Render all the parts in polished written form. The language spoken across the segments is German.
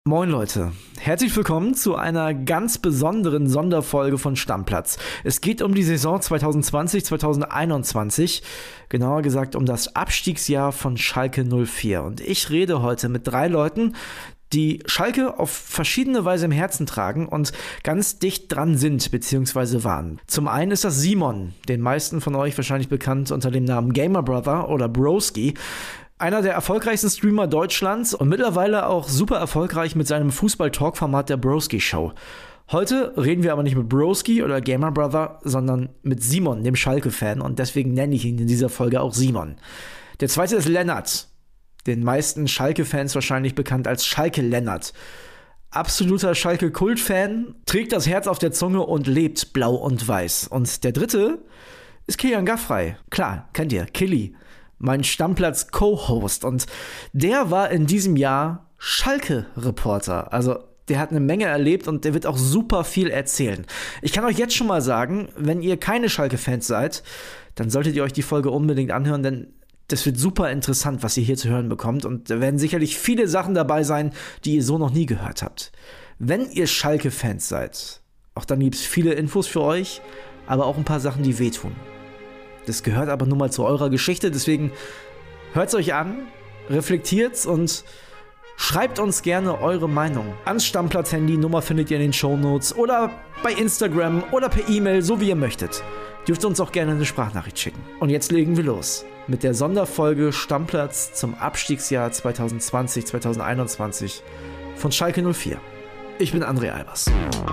Moin Leute, herzlich willkommen zu einer ganz besonderen Sonderfolge von Stammplatz. Es geht um die Saison 2020-2021, genauer gesagt um das Abstiegsjahr von Schalke 04. Und ich rede heute mit 3 Leuten, die Schalke auf verschiedene Weise im Herzen tragen und ganz dicht dran sind bzw. waren. Zum einen ist das Simon, den meisten von euch wahrscheinlich bekannt unter dem Namen Gamer Brother oder Broski. Einer der erfolgreichsten Streamer Deutschlands und mittlerweile auch super erfolgreich mit seinem Fußball-Talk-Format der Broski Show. Heute reden wir aber nicht mit Broski oder Gamer Brother, sondern mit Simon, dem Schalke-Fan, und deswegen nenne ich ihn in dieser Folge auch Simon. Der zweite ist Lennart, den meisten Schalke-Fans wahrscheinlich bekannt als Schalke-Lennart. Absoluter Schalke-Kult-Fan, trägt das Herz auf der Zunge und lebt blau und weiß. Und der dritte ist Kilian Gaffrey. Klar, kennt ihr, Killy. Mein Stammplatz-Co-Host. Und der war in diesem Jahr Schalke-Reporter. Also der hat eine Menge erlebt und der wird auch super viel erzählen. Ich kann euch jetzt schon mal sagen, wenn ihr keine Schalke-Fans seid, dann solltet ihr euch die Folge unbedingt anhören, denn das wird super interessant, was ihr hier zu hören bekommt. Und da werden sicherlich viele Sachen dabei sein, die ihr so noch nie gehört habt. Wenn ihr Schalke-Fans seid, auch dann gibt es viele Infos für euch, aber auch ein paar Sachen, die wehtun. Das gehört aber nun mal zu eurer Geschichte, deswegen hört's euch an, reflektiert's und schreibt uns gerne eure Meinung. Ans Stammplatz-Handy, Nummer findet ihr in den Shownotes oder bei Instagram oder per E-Mail, so wie ihr möchtet. Dürft uns auch gerne eine Sprachnachricht schicken. Und jetzt legen wir los mit der Sonderfolge Stammplatz zum Abstiegsjahr 2020-2021 von Schalke 04. Ich bin André Albers.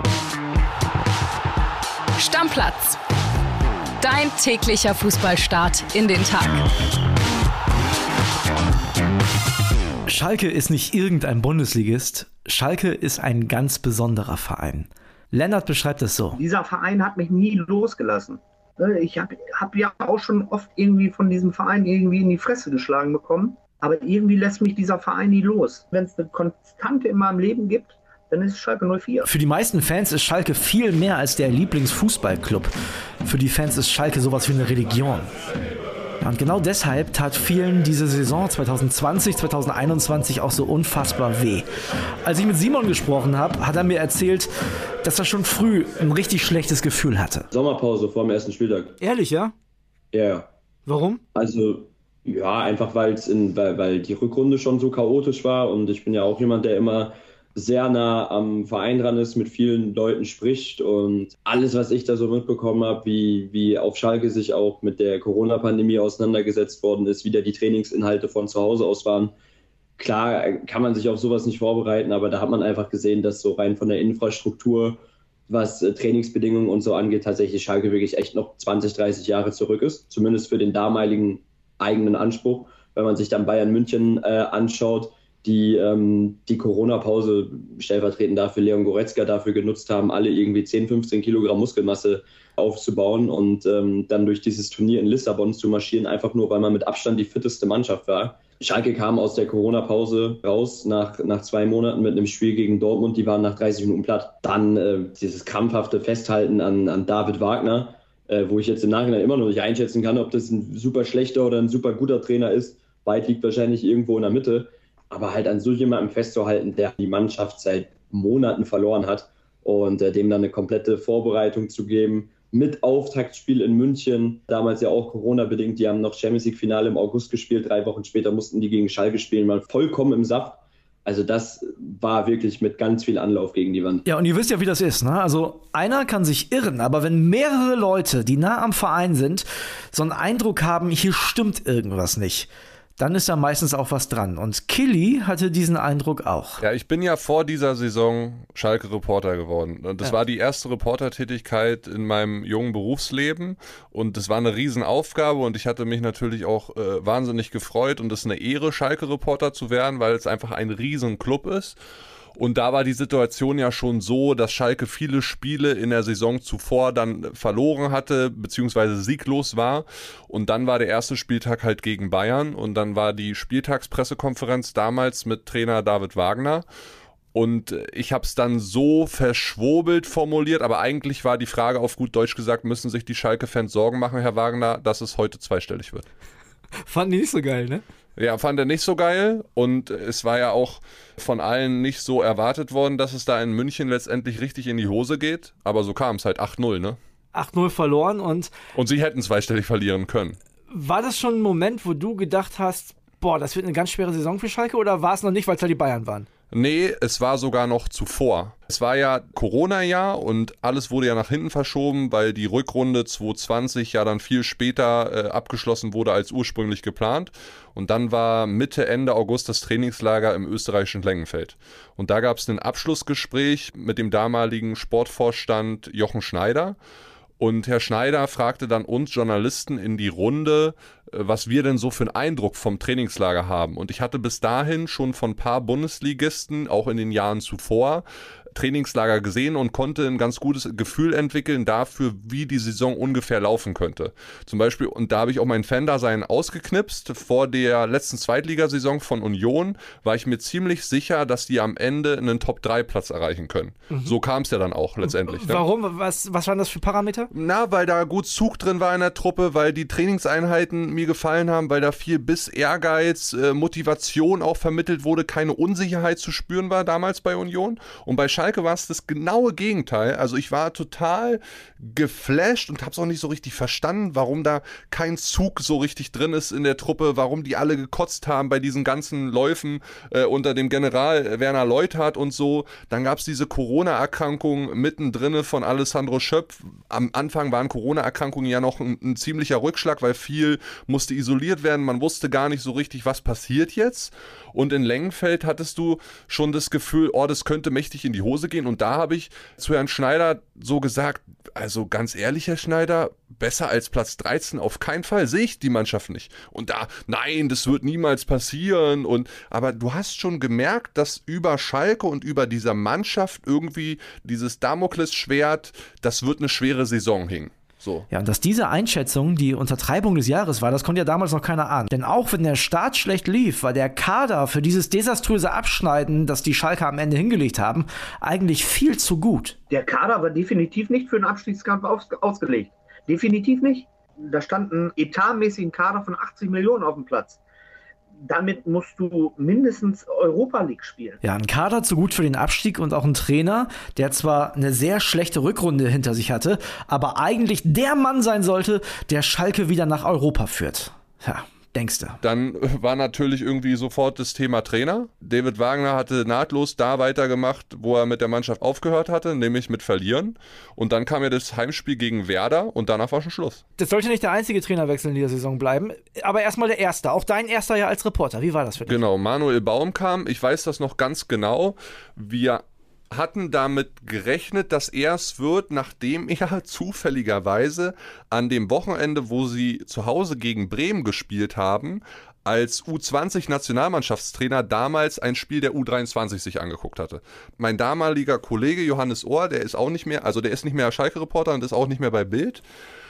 Stammplatz. Dein täglicher Fußballstart in den Tag. Schalke ist nicht irgendein Bundesligist. Schalke ist ein ganz besonderer Verein. Lennart beschreibt es so. Dieser Verein hat mich nie losgelassen. Ich hab ja auch schon oft irgendwie von diesem Verein irgendwie in die Fresse geschlagen bekommen. Aber irgendwie lässt mich dieser Verein nie los. Wenn es eine Konstante in meinem Leben gibt, dann ist es Schalke 04. Für die meisten Fans ist Schalke viel mehr als der Lieblingsfußballclub. Für die Fans ist Schalke sowas wie eine Religion. Ja, und genau deshalb tat vielen diese Saison 2020, 2021 auch so unfassbar weh. Als ich mit Simon gesprochen habe, hat er mir erzählt, dass er schon früh ein richtig schlechtes Gefühl hatte. Sommerpause vor dem ersten Spieltag. Ehrlich, ja? Ja. Warum? Also, ja, einfach weil die Rückrunde schon so chaotisch war und ich bin ja auch jemand, der immer sehr nah am Verein dran ist, mit vielen Leuten spricht und alles, was ich da so mitbekommen habe, wie auf Schalke sich auch mit der Corona-Pandemie auseinandergesetzt worden ist, wie da die Trainingsinhalte von zu Hause aus waren. Klar kann man sich auf sowas nicht vorbereiten, aber da hat man einfach gesehen, dass so rein von der Infrastruktur, was Trainingsbedingungen und so angeht, tatsächlich Schalke wirklich echt noch 20, 30 Jahre zurück ist, zumindest für den damaligen eigenen Anspruch. Wenn man sich dann Bayern München anschaut, die Corona-Pause stellvertretend dafür Leon Goretzka dafür genutzt haben, alle irgendwie 10, 15 Kilogramm Muskelmasse aufzubauen und dann durch dieses Turnier in Lissabon zu marschieren, einfach nur, weil man mit Abstand die fitteste Mannschaft war. Schalke kam aus der Corona-Pause raus nach 2 Monaten mit einem Spiel gegen Dortmund, die waren nach 30 Minuten platt. Dann dieses krampfhafte Festhalten an David Wagner, wo ich jetzt im Nachhinein immer noch nicht einschätzen kann, ob das ein super schlechter oder ein super guter Trainer ist. Weit liegt wahrscheinlich irgendwo in der Mitte. Aber halt an so jemandem festzuhalten, der die Mannschaft seit Monaten verloren hat und dem dann eine komplette Vorbereitung zu geben mit Auftaktspiel in München, damals ja auch Corona-bedingt, die haben noch Champions-League-Finale im August gespielt, 3 Wochen später mussten die gegen Schalke spielen, waren vollkommen im Saft. Also das war wirklich mit ganz viel Anlauf gegen die Wand. Ja, und ihr wisst ja, wie das ist, ne? Also einer kann sich irren, aber wenn mehrere Leute, die nah am Verein sind, so einen Eindruck haben, hier stimmt irgendwas nicht, dann ist da meistens auch was dran. Und Killy hatte diesen Eindruck auch. Ja, ich bin ja vor dieser Saison Schalke-Reporter geworden. Und das war die erste Reportertätigkeit in meinem jungen Berufsleben. Und das war eine Riesenaufgabe. Und ich hatte mich natürlich auch wahnsinnig gefreut. Und es ist eine Ehre, Schalke-Reporter zu werden, weil es einfach ein Riesenclub ist. Und da war die Situation ja schon so, dass Schalke viele Spiele in der Saison zuvor dann verloren hatte, beziehungsweise sieglos war. Und dann war der erste Spieltag halt gegen Bayern. Und dann war die Spieltagspressekonferenz damals mit Trainer David Wagner. Und ich habe es dann so verschwurbelt formuliert, aber eigentlich war die Frage auf gut Deutsch gesagt, müssen sich die Schalke-Fans Sorgen machen, Herr Wagner, dass es heute zweistellig wird? Fanden die nicht so geil, ne? Ja, fand er nicht so geil und es war ja auch von allen nicht so erwartet worden, dass es da in München letztendlich richtig in die Hose geht, aber so kam es halt 8-0, ne? 8-0 verloren und sie hätten zweistellig verlieren können. war das schon ein Moment, wo du gedacht hast, boah, das wird eine ganz schwere Saison für Schalke oder war es noch nicht, weil es ja die Bayern waren? Nee, es war sogar noch zuvor. Es war ja Corona-Jahr und alles wurde ja nach hinten verschoben, weil die Rückrunde 2020 ja dann viel später abgeschlossen wurde als ursprünglich geplant. Und dann war Mitte, Ende August das Trainingslager im österreichischen Lengenfeld. Und da gab es ein Abschlussgespräch mit dem damaligen Sportvorstand Jochen Schneider. Und Herr Schneider fragte dann uns Journalisten in die Runde, was wir denn so für einen Eindruck vom Trainingslager haben. Und ich hatte bis dahin schon von ein paar Bundesligisten, auch in den Jahren zuvor, Trainingslager gesehen und konnte ein ganz gutes Gefühl entwickeln dafür, wie die Saison ungefähr laufen könnte. Zum Beispiel, und da habe ich auch mein Fan-Dasein ausgeknipst, vor der letzten Zweitligasaison von Union war ich mir ziemlich sicher, dass die am Ende einen Top-3-Platz erreichen können. So kam es ja dann auch letztendlich. Ne? Warum? Was waren das für Parameter? Na, weil da gut Zug drin war in der Truppe, weil die Trainingseinheiten mir gefallen haben, weil da viel Biss, Ehrgeiz, Motivation auch vermittelt wurde, keine Unsicherheit zu spüren war damals bei Union. Und bei Schalke war es das genaue Gegenteil. Also ich war total geflasht und habe es auch nicht so richtig verstanden, warum da kein Zug so richtig drin ist in der Truppe, warum die alle gekotzt haben bei diesen ganzen Läufen unter dem General Werner Leuthard und so. Dann gab es diese Corona-Erkrankung mittendrin von Alessandro Schöpf. Am Anfang waren Corona-Erkrankungen ja noch ein ziemlicher Rückschlag, weil viel musste isoliert werden. Man wusste gar nicht so richtig, was passiert jetzt. Und in Lengenfeld hattest du schon das Gefühl, oh, das könnte mächtig in die Hose gehen. Und da habe ich zu Herrn Schneider so gesagt, also ganz ehrlich, Herr Schneider, besser als Platz 13 auf keinen Fall, sehe ich die Mannschaft nicht. Und da, nein, das wird niemals passieren. Aber du hast schon gemerkt, dass über Schalke und über dieser Mannschaft irgendwie dieses Damoklesschwert, das wird eine schwere Saison hing. So. Ja, und dass diese Einschätzung die Untertreibung des Jahres war, das konnte ja damals noch keiner ahnen. Denn auch wenn der Start schlecht lief, war der Kader für dieses desaströse Abschneiden, das die Schalker am Ende hingelegt haben, eigentlich viel zu gut. Der Kader war definitiv nicht für einen Abstiegskampf ausgelegt. Definitiv nicht. Da stand ein etatmäßigen Kader von 80 Millionen auf dem Platz. Damit musst du mindestens Europa League spielen. Ja, ein Kader zu gut für den Abstieg und auch ein Trainer, der zwar eine sehr schlechte Rückrunde hinter sich hatte, aber eigentlich der Mann sein sollte, der Schalke wieder nach Europa führt. Ja, denkst du. Dann war natürlich irgendwie sofort das Thema Trainer. David Wagner hatte nahtlos da weitergemacht, wo er mit der Mannschaft aufgehört hatte, nämlich mit Verlieren. Und dann kam ja das Heimspiel gegen Werder und danach war schon Schluss. Das sollte nicht der einzige Trainerwechsel in dieser Saison bleiben, aber erstmal der erste. Auch dein erster ja als Reporter. Wie war das für dich? Genau, Manuel Baum kam. Ich weiß das noch ganz genau. Wir hatten damit gerechnet, dass er es wird, nachdem er zufälligerweise an dem Wochenende, wo sie zu Hause gegen Bremen gespielt haben, als U20-Nationalmannschaftstrainer damals ein Spiel der U23 sich angeguckt hatte. Mein damaliger Kollege Johannes Ohr, der ist auch nicht mehr, also der ist nicht mehr Schalke-Reporter und ist auch nicht mehr bei Bild.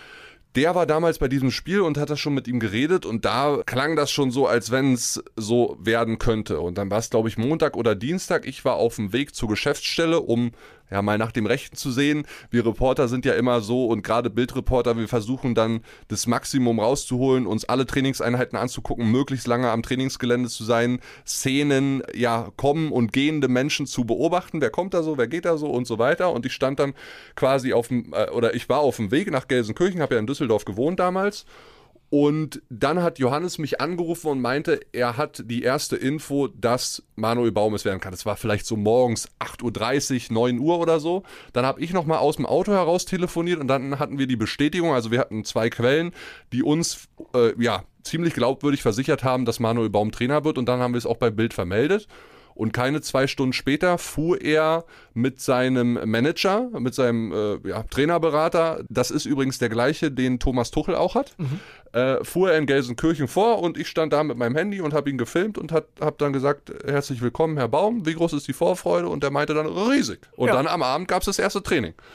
Der war damals bei diesem Spiel und hat das schon mit ihm geredet und da klang das schon so, als wenn es so werden könnte. Und dann war es, glaube ich, Montag oder Dienstag. Ich war auf dem Weg zur Geschäftsstelle, um ja mal nach dem Rechten zu sehen. Wir Reporter sind ja immer so und gerade Bildreporter, wir versuchen dann das Maximum rauszuholen, uns alle Trainingseinheiten anzugucken, möglichst lange am Trainingsgelände zu sein, Szenen, ja, kommen und gehende Menschen zu beobachten. Wer kommt da so, wer geht da so und so weiter. Und ich stand dann quasi ich war auf dem Weg nach Gelsenkirchen, habe ja in Düsseldorf gewohnt damals. Und dann hat Johannes mich angerufen und meinte, er hat die erste Info, dass Manuel Baum es werden kann. Das war vielleicht so morgens 8.30 Uhr, 9 Uhr oder so. Dann habe ich nochmal aus dem Auto heraus telefoniert und dann hatten wir die Bestätigung. Also wir hatten 2 Quellen, die uns ziemlich glaubwürdig versichert haben, dass Manuel Baum Trainer wird. Und dann haben wir es auch bei Bild vermeldet. Und keine 2 Stunden später fuhr er mit seinem Manager, mit seinem Trainerberater, das ist übrigens der gleiche, den Thomas Tuchel auch hat, fuhr er in Gelsenkirchen vor und ich stand da mit meinem Handy und habe ihn gefilmt und habe dann gesagt, herzlich willkommen, Herr Baum, wie groß ist die Vorfreude? Und er meinte dann, riesig. Und dann am Abend gab es das erste Training.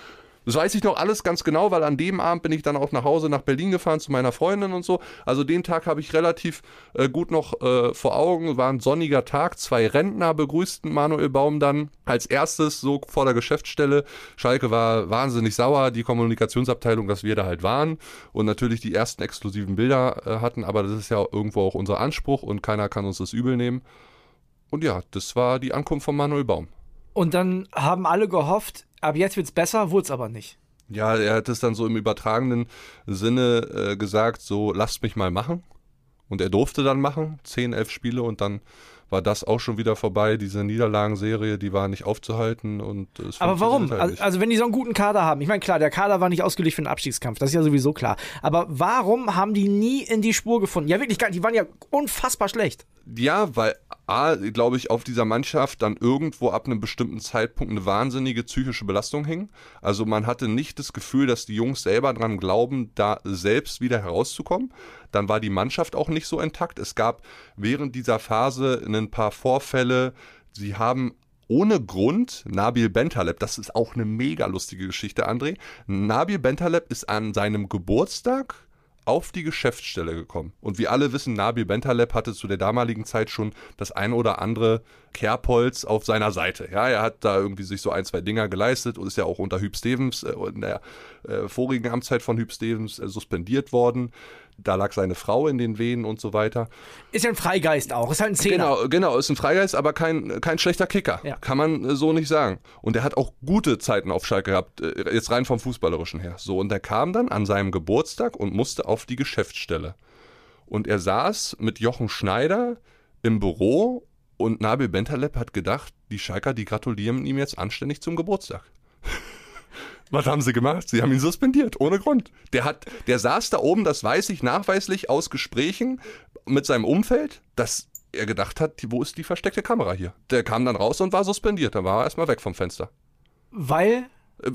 Das weiß ich noch alles ganz genau, weil an dem Abend bin ich dann auch nach Hause nach Berlin gefahren zu meiner Freundin und so. Also den Tag habe ich relativ gut noch vor Augen. War ein sonniger Tag. 2 Rentner begrüßten Manuel Baum dann als erstes so vor der Geschäftsstelle. Schalke war wahnsinnig sauer, die Kommunikationsabteilung, dass wir da halt waren und natürlich die ersten exklusiven Bilder hatten. Aber das ist ja irgendwo auch unser Anspruch und keiner kann uns das übel nehmen. Und ja, das war die Ankunft von Manuel Baum. Und dann haben alle gehofft, ab jetzt wird's besser, wurde es aber nicht. Ja, er hat es dann so im übertragenen Sinne gesagt, so lasst mich mal machen. Und er durfte dann machen, 10, 11 Spiele und dann war das auch schon wieder vorbei. Diese Niederlagenserie, die war nicht aufzuhalten. Und es aber warum? Halt also wenn die so einen guten Kader haben, ich meine klar, der Kader war nicht ausgelegt für den Abstiegskampf, das ist ja sowieso klar. Aber warum haben die nie in die Spur gefunden? Ja wirklich, die waren ja unfassbar schlecht. Ja, weil glaube ich, auf dieser Mannschaft dann irgendwo ab einem bestimmten Zeitpunkt eine wahnsinnige psychische Belastung hing. Also man hatte nicht das Gefühl, dass die Jungs selber dran glauben, da selbst wieder herauszukommen. Dann war die Mannschaft auch nicht so intakt. Es gab während dieser Phase ein paar Vorfälle. Sie haben ohne Grund Nabil Bentaleb, das ist auch eine mega lustige Geschichte, André. Nabil Bentaleb ist an seinem Geburtstag auf die Geschäftsstelle gekommen. Und wir alle wissen, Nabil Bentaleb hatte zu der damaligen Zeit schon das ein oder andere Kerbholz auf seiner Seite. Ja, er hat da irgendwie sich so 1, 2 Dinger geleistet und ist ja auch unter Huub Stevens in der vorigen Amtszeit von Huub Stevens suspendiert worden. Da lag seine Frau in den Venen und so weiter. Ist ja ein Freigeist auch, ist halt ein Zehner. Genau, ist ein Freigeist, aber kein schlechter Kicker. Ja. Kann man so nicht sagen. Und er hat auch gute Zeiten auf Schalke gehabt, jetzt rein vom Fußballerischen her. So, und er kam dann an seinem Geburtstag und musste auf die Geschäftsstelle. Und er saß mit Jochen Schneider im Büro und Nabil Bentaleb hat gedacht, die Schalker, die gratulieren ihm jetzt anständig zum Geburtstag. Was haben sie gemacht? Sie haben ihn suspendiert, ohne Grund. Der saß da oben, das weiß ich nachweislich aus Gesprächen mit seinem Umfeld, dass er gedacht hat, wo ist die versteckte Kamera hier? Der kam dann raus und war suspendiert, dann war er erstmal weg vom Fenster. Weil?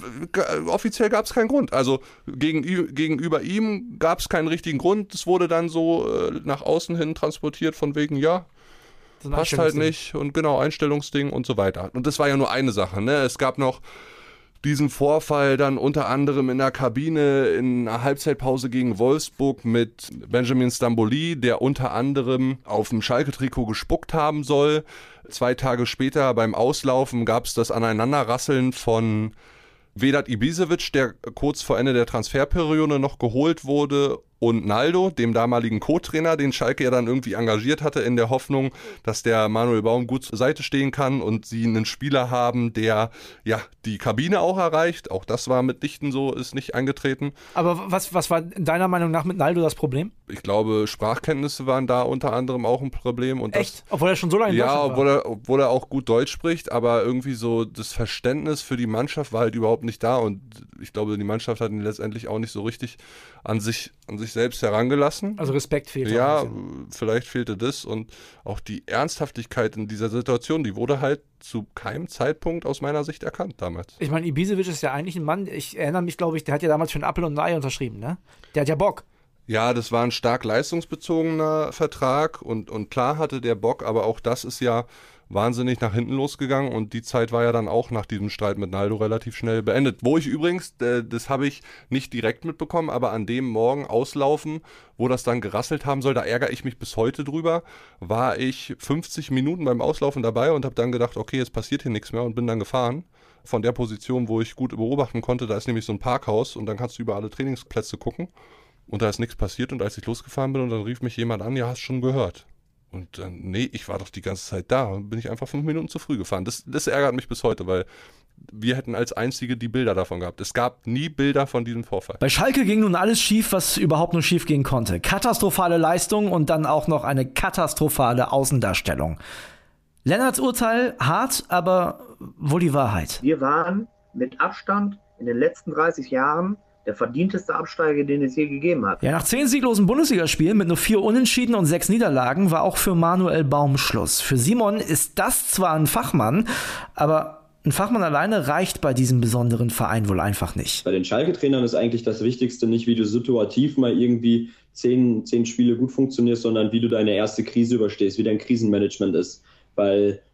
Offiziell gab es keinen Grund. Also gegenüber ihm gab es keinen richtigen Grund. Es wurde dann so nach außen hin transportiert von wegen, ja, so passt halt nicht und genau, Einstellungsding und so weiter. Und das war ja nur eine Sache, ne? Es gab noch diesen Vorfall dann unter anderem in der Kabine in einer Halbzeitpause gegen Wolfsburg mit Benjamin Stamboli, der unter anderem auf dem Schalke-Trikot gespuckt haben soll. 2 Tage später beim Auslaufen gab es das Aneinanderrasseln von Vedat Ibisevic, der kurz vor Ende der Transferperiode noch geholt wurde, und Naldo, dem damaligen Co-Trainer, den Schalke ja dann irgendwie engagiert hatte, in der Hoffnung, dass der Manuel Baum gut zur Seite stehen kann und sie einen Spieler haben, der ja die Kabine auch erreicht. Auch das war mitnichten so, ist nicht eingetreten. Aber was war deiner Meinung nach mit Naldo das Problem? Ich glaube, Sprachkenntnisse waren da unter anderem auch ein Problem. Und echt? Obwohl er schon so lange in Deutschland war? Obwohl er auch gut Deutsch spricht, aber irgendwie so das Verständnis für die Mannschaft war halt überhaupt nicht da und ich glaube, die Mannschaft hat ihn letztendlich auch nicht so richtig an sich selbst herangelassen. Also Respekt fehlte. Ja, vielleicht fehlte das und auch die Ernsthaftigkeit in dieser Situation, die wurde halt zu keinem Zeitpunkt aus meiner Sicht erkannt damals. Ich meine, Ibisevic ist ja eigentlich ein Mann, ich erinnere mich, glaube ich, der hat ja damals für einen Apfel und ein Ei unterschrieben, ne? Der hat ja Bock. Ja, das war ein stark leistungsbezogener Vertrag und klar hatte der Bock, aber auch das ist ja wahnsinnig nach hinten losgegangen und die Zeit war ja dann auch nach diesem Streit mit Naldo relativ schnell beendet. Wo ich übrigens, das habe ich nicht direkt mitbekommen, aber an dem Morgen auslaufen, wo das dann gerasselt haben soll, da ärgere ich mich bis heute drüber, war ich 50 Minuten beim Auslaufen dabei und habe dann gedacht, okay, jetzt passiert hier nichts mehr und bin dann gefahren. Von der Position, wo ich gut beobachten konnte, da ist nämlich so ein Parkhaus und dann kannst du über alle Trainingsplätze gucken und da ist nichts passiert und als ich losgefahren bin und dann rief mich jemand an, ja, hast schon gehört. Und nee, ich war doch die ganze Zeit da und bin ich einfach 5 Minuten zu früh gefahren. Das ärgert mich bis heute, weil wir hätten als Einzige die Bilder davon gehabt. Es gab nie Bilder von diesem Vorfall. Bei Schalke ging nun alles schief, was überhaupt nur schief gehen konnte. Katastrophale Leistung und dann auch noch eine katastrophale Außendarstellung. Lennarts Urteil hart, aber wohl die Wahrheit. Wir waren mit Abstand in den letzten 30 Jahren der verdienteste Absteiger, den es je gegeben hat. Ja, nach 10 sieglosen Bundesligaspielen mit nur 4 Unentschieden und 6 Niederlagen war auch für Manuel Baum Schluss. Für Simon ist das zwar ein Fachmann, aber ein Fachmann alleine reicht bei diesem besonderen Verein wohl einfach nicht. Bei den Schalke-Trainern ist eigentlich das Wichtigste nicht, wie du situativ mal irgendwie 10 Spiele gut funktionierst, sondern wie du deine erste Krise überstehst, wie dein Krisenmanagement ist. Weil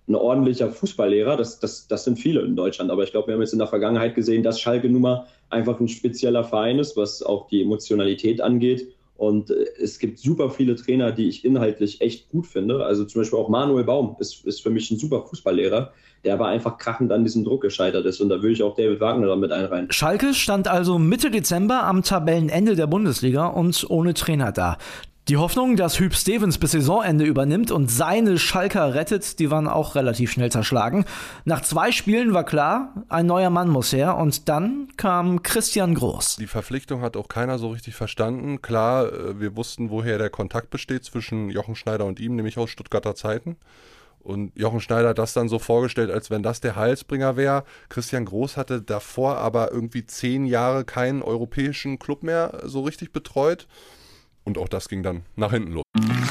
ein ordentlicher Fußballlehrer. Das sind viele in Deutschland. Aber ich glaube, wir haben jetzt in der Vergangenheit gesehen, dass Schalke nun mal einfach ein spezieller Verein ist, was auch die Emotionalität angeht. Und es gibt super viele Trainer, die ich inhaltlich echt gut finde. Also zum Beispiel auch Manuel Baum ist für mich ein super Fußballlehrer, der aber einfach krachend an diesem Druck gescheitert ist. Und da würde ich auch David Wagner damit einreihen. Schalke stand also Mitte Dezember am Tabellenende der Bundesliga und ohne Trainer da. Die Hoffnung, dass Huub Stevens bis Saisonende übernimmt und seine Schalker rettet, die waren auch relativ schnell zerschlagen. Nach 2 Spielen war klar, ein neuer Mann muss her und dann kam Christian Groß. Die Verpflichtung hat auch keiner so richtig verstanden. Klar, wir wussten, woher der Kontakt besteht zwischen Jochen Schneider und ihm, nämlich aus Stuttgarter Zeiten. Und Jochen Schneider hat das dann so vorgestellt, als wenn das der Heilsbringer wäre. Christian Groß hatte davor aber irgendwie 10 Jahre keinen europäischen Club mehr so richtig betreut. Und auch das ging dann nach hinten los.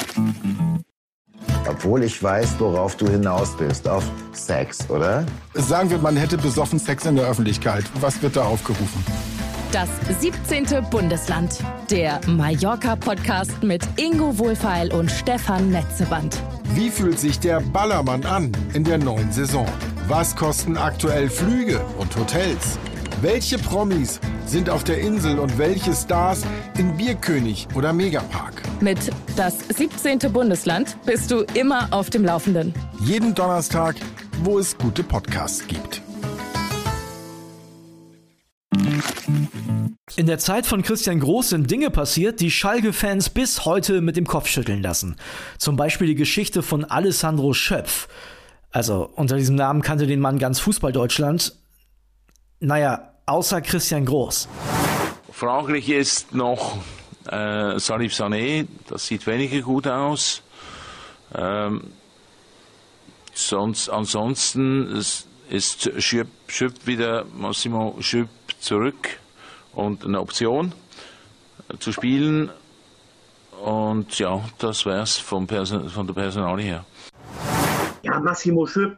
Obwohl ich weiß, worauf du hinaus bist. Auf Sex, oder? Sagen wir, man hätte besoffen Sex in der Öffentlichkeit. Was wird da aufgerufen? Das 17. Bundesland. Der Mallorca-Podcast mit Ingo Wohlfeil und Stefan Netzeband. Wie fühlt sich der Ballermann an in der neuen Saison? Was kosten aktuell Flüge und Hotels? Welche Promis sind auf der Insel und welche Stars in Bierkönig oder Megapark? Mit das 17. Bundesland bist du immer auf dem Laufenden. Jeden Donnerstag, wo es gute Podcasts gibt. In der Zeit von Christian Groß sind Dinge passiert, die Schalke-Fans bis heute mit dem Kopf schütteln lassen. Zum Beispiel die Geschichte von Alessandro Schöpf. Also unter diesem Namen kannte den Mann ganz Fußball-Deutschland. Naja, außer Christian Groß. Fraglich ist noch Salif Sané, das sieht weniger gut aus. Ansonsten ist Schöpf wieder, Massimo Schöpf zurück und eine Option zu spielen. Und ja, das wär's von der Personalie her. Ja, Massimo Schöpf.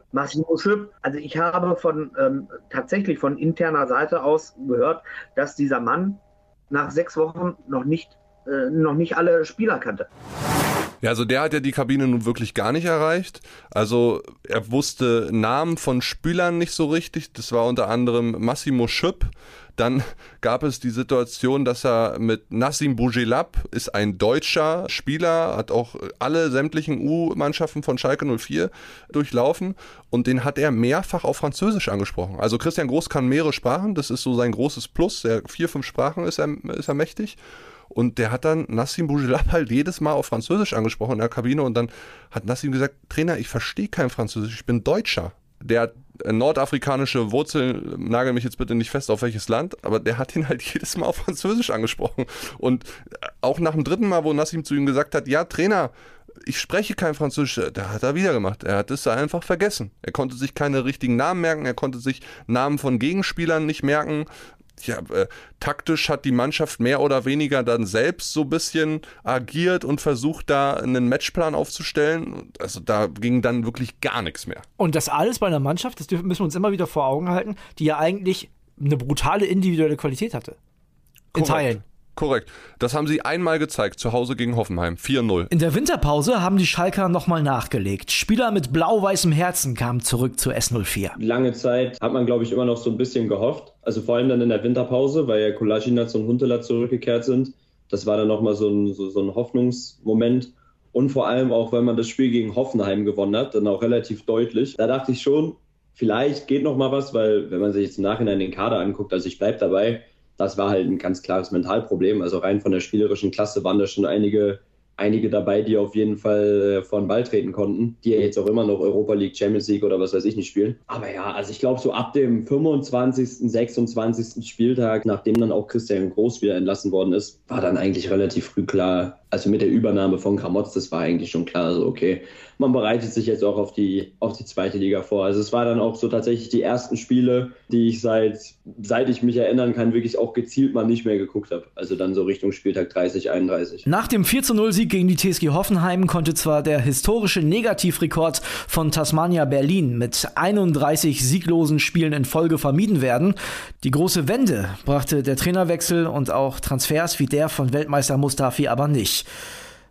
Also ich habe tatsächlich von interner Seite aus gehört, dass dieser Mann nach 6 Wochen noch nicht alle Spieler kannte. Ja, also der hat ja die Kabine nun wirklich gar nicht erreicht. Also er wusste Namen von Spielern nicht so richtig. Das war unter anderem Massimo Schöpf. Dann gab es die Situation, dass er mit Nassim Bougelab, ist ein deutscher Spieler, hat auch alle sämtlichen U-Mannschaften von Schalke 04 durchlaufen und den hat er mehrfach auf Französisch angesprochen. Also Christian Groß kann mehrere Sprachen, das ist so sein großes Plus, 4-5 Sprachen ist er mächtig. Und der hat dann Nassim Bougelab halt jedes Mal auf Französisch angesprochen in der Kabine und dann hat Nassim gesagt, Trainer, ich verstehe kein Französisch, ich bin Deutscher. Der hat nordafrikanische Wurzeln, nagel mich jetzt bitte nicht fest auf welches Land, aber der hat ihn halt jedes Mal auf Französisch angesprochen. Und auch nach dem 3. Mal, wo Nassim zu ihm gesagt hat, ja Trainer, ich spreche kein Französisch, da hat er wieder gemacht. Er hat es einfach vergessen. Er konnte sich keine richtigen Namen merken, er konnte sich Namen von Gegenspielern nicht merken. Ja, taktisch hat die Mannschaft mehr oder weniger dann selbst so ein bisschen agiert und versucht, da einen Matchplan aufzustellen. Also da ging dann wirklich gar nichts mehr. Und das alles bei einer Mannschaft, das müssen wir uns immer wieder vor Augen halten, die ja eigentlich eine brutale individuelle Qualität hatte. In Teilen. Korrekt. Das haben sie einmal gezeigt, zu Hause gegen Hoffenheim, 4-0. In der Winterpause haben die Schalker nochmal nachgelegt. Spieler mit blau-weißem Herzen kamen zurück zu S04. Lange Zeit hat man, glaube ich, immer noch so ein bisschen gehofft. Also vor allem dann in der Winterpause, weil ja Kolasinac und Huntelaar zurückgekehrt sind. Das war dann nochmal so ein Hoffnungsmoment. Und vor allem auch, weil man das Spiel gegen Hoffenheim gewonnen hat, dann auch relativ deutlich. Da dachte ich schon, vielleicht geht noch mal was, weil wenn man sich jetzt im Nachhinein den Kader anguckt, also ich bleibe dabei, das war halt ein ganz klares Mentalproblem. Also rein von der spielerischen Klasse waren da schon einige dabei, die auf jeden Fall vor den Ball treten konnten, die ja jetzt auch immer noch Europa League, Champions League oder was weiß ich nicht spielen. Aber ja, also ich glaube so ab dem 25., 26. Spieltag, nachdem dann auch Christian Groß wieder entlassen worden ist, war dann eigentlich relativ früh klar, also mit der Übernahme von Gramotz, das war eigentlich schon klar, also okay, man bereitet sich jetzt auch auf die zweite Liga vor. Also es war dann auch so tatsächlich die ersten Spiele, die ich seit ich mich erinnern kann, wirklich auch gezielt mal nicht mehr geguckt habe. Also dann so Richtung Spieltag 30, 31. Nach dem 4-0-Sieg gegen die TSG Hoffenheim konnte zwar der historische Negativrekord von Tasmania Berlin mit 31 sieglosen Spielen in Folge vermieden werden. Die große Wende brachte der Trainerwechsel und auch Transfers wie der von Weltmeister Mustafi aber nicht.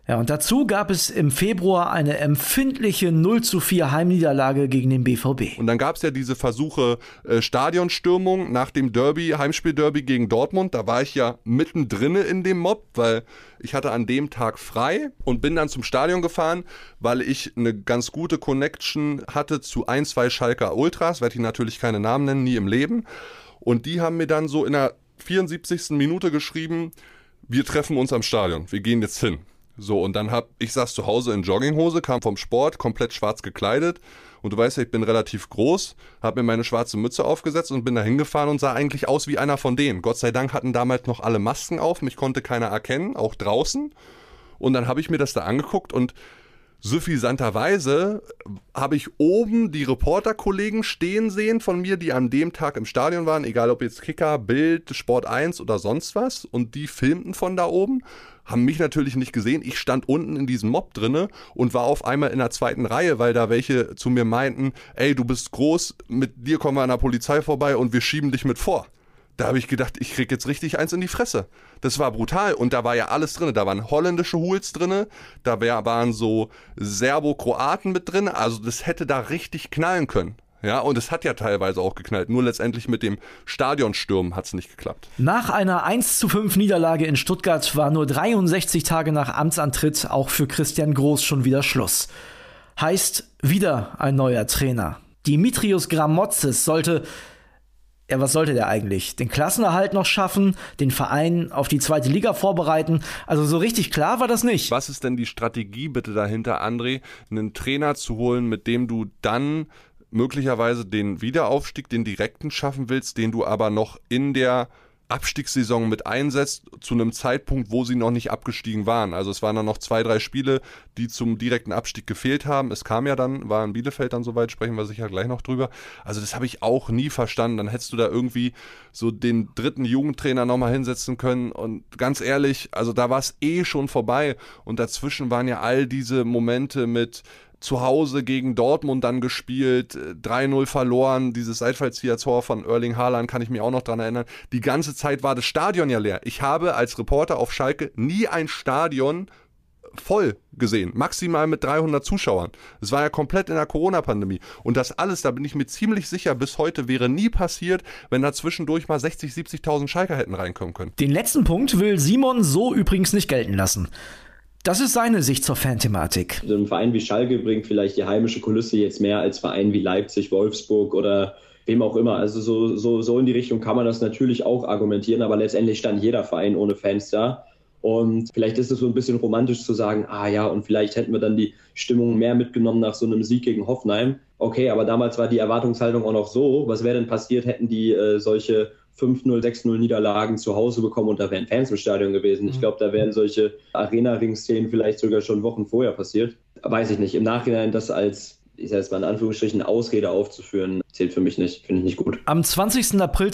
Ja, und dazu gab es im Februar eine empfindliche 0:4 Heimniederlage gegen den BVB. Und dann gab es ja diese Versuche Stadionstürmung nach dem Derby, Heimspiel-Derby gegen Dortmund. Da war ich ja mittendrin in dem Mob, weil ich hatte an dem Tag frei und bin dann zum Stadion gefahren, weil ich eine ganz gute Connection hatte zu 2 Schalker Ultras, werde ich natürlich keine Namen nennen, nie im Leben. Und die haben mir dann so in der 74. Minute geschrieben, wir treffen uns am Stadion, wir gehen jetzt hin. So, und dann ich saß zu Hause in Jogginghose, kam vom Sport, komplett schwarz gekleidet. Und du weißt ja, ich bin relativ groß, habe mir meine schwarze Mütze aufgesetzt und bin da hingefahren und sah eigentlich aus wie einer von denen. Gott sei Dank hatten damals noch alle Masken auf, mich konnte keiner erkennen, auch draußen. Und dann habe ich mir das da angeguckt und suffisanterweise habe ich oben die Reporterkollegen stehen sehen von mir, die an dem Tag im Stadion waren, egal ob jetzt Kicker, Bild, Sport 1 oder sonst was. Und die filmten von da oben, haben mich natürlich nicht gesehen. Ich stand unten in diesem Mob drinne und war auf einmal in der 2. Reihe, weil da welche zu mir meinten, ey, du bist groß, mit dir kommen wir an der Polizei vorbei und wir schieben dich mit vor. Da habe ich gedacht, ich krieg jetzt richtig eins in die Fresse. Das war brutal und da war ja alles drin. Da waren holländische Hools drin, da waren so Serbo-Kroaten mit drin. Also das hätte da richtig knallen können. Ja, und es hat ja teilweise auch geknallt. Nur letztendlich mit dem Stadionstürmen hat es nicht geklappt. Nach einer 1:5 Niederlage in Stuttgart war nur 63 Tage nach Amtsantritt auch für Christian Groß schon wieder Schluss. Heißt, wieder ein neuer Trainer. Dimitrios Gramotzis sollte... Ja, was sollte der eigentlich? Den Klassenerhalt noch schaffen, den Verein auf die 2. Liga vorbereiten? Also so richtig klar war das nicht. Was ist denn die Strategie bitte dahinter, André, einen Trainer zu holen, mit dem du dann möglicherweise den Wiederaufstieg, den direkten schaffen willst, den du aber noch in der Abstiegssaison mit einsetzt, zu einem Zeitpunkt, wo sie noch nicht abgestiegen waren. Also es waren dann noch 2, 3 Spiele, die zum direkten Abstieg gefehlt haben. Es kam ja dann, war in Bielefeld dann soweit, sprechen wir sicher gleich noch drüber. Also das habe ich auch nie verstanden. Dann hättest du da irgendwie so den 3. Jugendtrainer nochmal hinsetzen können und ganz ehrlich, also da war es schon vorbei und dazwischen waren ja all diese Momente mit zu Hause gegen Dortmund dann gespielt, 3-0 verloren, dieses Seitfallzieher-Tor von Erling Haaland kann ich mich auch noch dran erinnern. Die ganze Zeit war das Stadion ja leer. Ich habe als Reporter auf Schalke nie ein Stadion voll gesehen, maximal mit 300 Zuschauern. Es war ja komplett in der Corona-Pandemie. Und das alles, da bin ich mir ziemlich sicher, bis heute wäre nie passiert, wenn da zwischendurch mal 60.000, 70.000 Schalker hätten reinkommen können. Den letzten Punkt will Simon so übrigens nicht gelten lassen. Das ist seine Sicht zur Fanthematik. So ein Verein wie Schalke bringt vielleicht die heimische Kulisse jetzt mehr als Verein wie Leipzig, Wolfsburg oder wem auch immer. Also so in die Richtung kann man das natürlich auch argumentieren, aber letztendlich stand jeder Verein ohne Fans da. Und vielleicht ist es so ein bisschen romantisch zu sagen, und vielleicht hätten wir dann die Stimmung mehr mitgenommen nach so einem Sieg gegen Hoffenheim. Okay, aber damals war die Erwartungshaltung auch noch so. Was wäre denn passiert, hätten die solche 5-0, 6-0 Niederlagen zu Hause bekommen und da wären Fans im Stadion gewesen. Ich glaube, da wären solche Arena-Ring-Szenen vielleicht sogar schon Wochen vorher passiert. Weiß ich nicht. Im Nachhinein das als, ich sage jetzt mal in Anführungsstrichen, Ausrede aufzuführen, zählt für mich nicht. Finde ich nicht gut. Am 20. April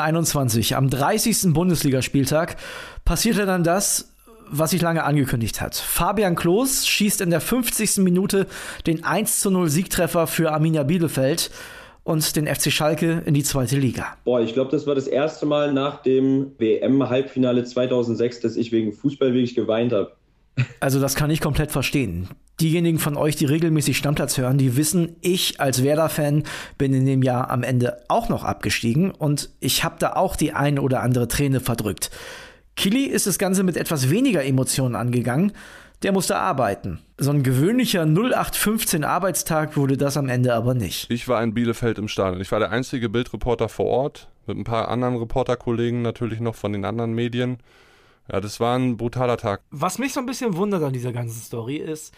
2021, am 30. Bundesligaspieltag, passierte dann das, was sich lange angekündigt hat. Fabian Klos schießt in der 50. Minute den 1:0 Siegtreffer für Arminia Bielefeld und den FC Schalke in die 2. Liga. Ich glaube, das war das erste Mal nach dem WM-Halbfinale 2006, dass ich wegen Fußball wirklich geweint habe. Also das kann ich komplett verstehen. Diejenigen von euch, die regelmäßig Stammplatz hören, die wissen, ich als Werder-Fan bin in dem Jahr am Ende auch noch abgestiegen und ich habe da auch die ein oder andere Träne verdrückt. Kili ist das Ganze mit etwas weniger Emotionen angegangen. Der musste arbeiten. So ein gewöhnlicher 0815 Arbeitstag wurde das am Ende aber nicht. Ich war in Bielefeld im Stadion. Ich war der einzige Bildreporter vor Ort, mit ein paar anderen Reporterkollegen natürlich noch von den anderen Medien. Ja, das war ein brutaler Tag. Was mich so ein bisschen wundert an dieser ganzen Story ist,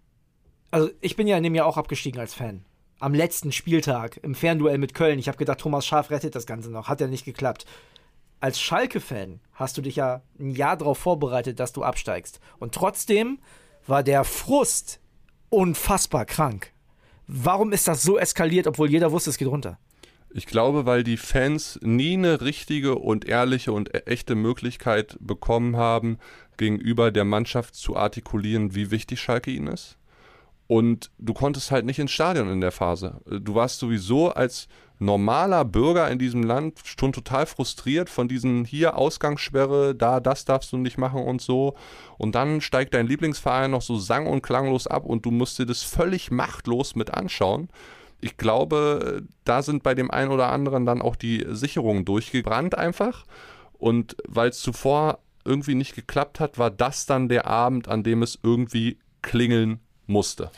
also ich bin ja in dem Jahr auch abgestiegen als Fan. Am letzten Spieltag im Fernduell mit Köln. Ich habe gedacht, Thomas Schaaf rettet das Ganze noch. Hat ja nicht geklappt. Als Schalke-Fan hast du dich ja ein Jahr darauf vorbereitet, dass du absteigst. Und trotzdem war der Frust unfassbar krank. Warum ist das so eskaliert, obwohl jeder wusste, es geht runter? Ich glaube, weil die Fans nie eine richtige und ehrliche und echte Möglichkeit bekommen haben, gegenüber der Mannschaft zu artikulieren, wie wichtig Schalke ihnen ist. Und du konntest halt nicht ins Stadion in der Phase. Du warst sowieso als normaler Bürger in diesem Land schon total frustriert von diesen hier Ausgangssperre, das darfst du nicht machen und so. Und dann steigt dein Lieblingsverein noch so sang- und klanglos ab und du musst dir das völlig machtlos mit anschauen. Ich glaube, da sind bei dem einen oder anderen dann auch die Sicherungen durchgebrannt einfach. Und weil es zuvor irgendwie nicht geklappt hat, war das dann der Abend, an dem es irgendwie klingeln musste.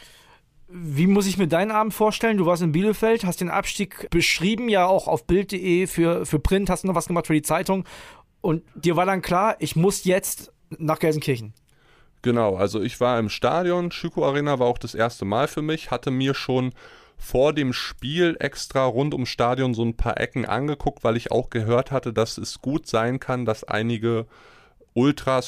Wie muss ich mir deinen Abend vorstellen? Du warst in Bielefeld, hast den Abstieg beschrieben, ja auch auf Bild.de für Print, hast noch was gemacht für die Zeitung und dir war dann klar, ich muss jetzt nach Gelsenkirchen. Genau, also ich war im Stadion, Schüko Arena war auch das erste Mal für mich, hatte mir schon vor dem Spiel extra rund ums Stadion so ein paar Ecken angeguckt, weil ich auch gehört hatte, dass es gut sein kann, dass einige Ultras,